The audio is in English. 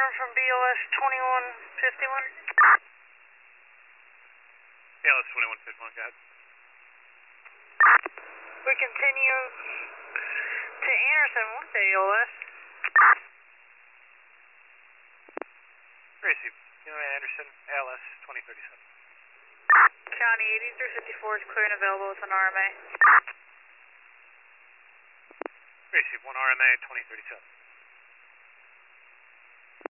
confirm from BLS 2151. BLS 2151, go ahead. We continue to Anderson with ALS. Receive. Anderson, ALS 2037. County 8354 is clear and available with an RMA. Receive 1 RMA 2037.